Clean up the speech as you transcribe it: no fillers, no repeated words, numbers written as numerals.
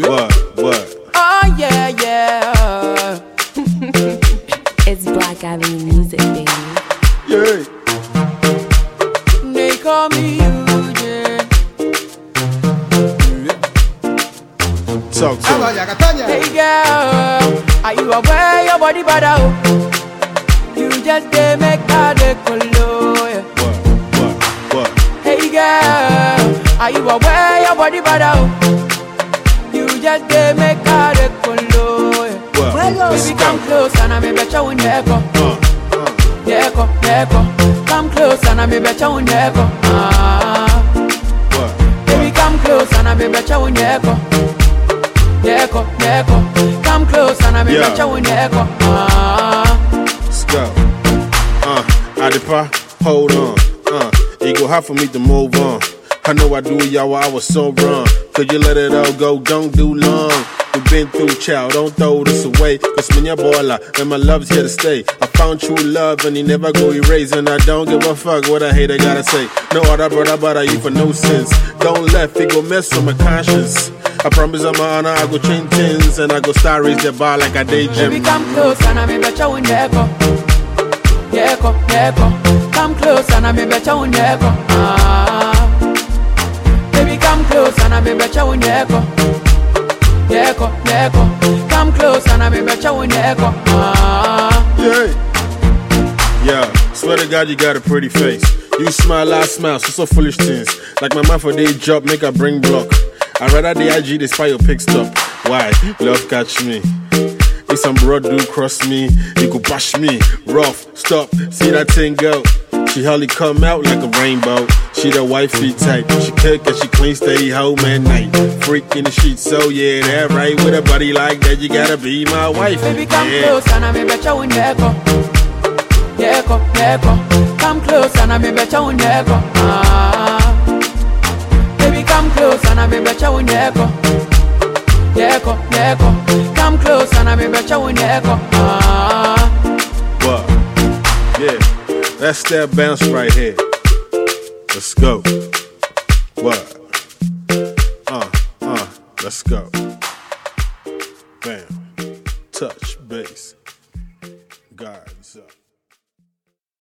What? Oh yeah, yeah. It's Black Avenue Music, baby. Yeah. They call me Eugene. Talk to me. Hey girl, are you aware your body bad out? You just dey make her dey color. Yeah. What? Hey girl, are you aware your body bad out? You just dey make her dey color. Yeah. Baby, come close and I'm a better when you echo. Come close and I'm a better when you echo. Baby, come close and I'm a better when you echo. Come close and I'm a better when you echo. Let's go. Adipa, hold on. It go hard for me to move on. I know I do, y'all, I was so wrong. Could you let it all go? Don't do long. We've been through, child, don't throw this away. Cause me your boiler, and my love's here to stay. I found true love, and he never go erase. And I don't give a fuck what a hater gotta say. No other brother but you for no sense. Don't let it go mess with my conscience. I promise I'm honor, I go change things. And I go start raise the bar like I day gym. Baby, come close and I'm a better when you echo. Come close and I'm a better when you echo. Baby, come close and I'm a better when you echo. Come close and I'm a better when you echo. Yeah, swear to God you got a pretty face. You smile, I smile, so foolish things. Like my man for day job, make a bring block. I rather the IG, they spy your pick stop. Why? Love catch me. If some broad do cross me, you could bash me. Rough, stop, see that thing go. She hardly come out like a rainbow. She the wifey type. She cook and she clean, stay home at night. Freak in the sheets, so yeah, that right. With a body like that, you gotta be my wife. Baby, come close and I'm a better when you echo. Come close and I'm a better when you echo. Baby, come close and I'm a better when you echo. Come close and I'm a better when you echo. What? Yeah. That's that bounce right here. Let's go. What? Let's go. Bam. Touch.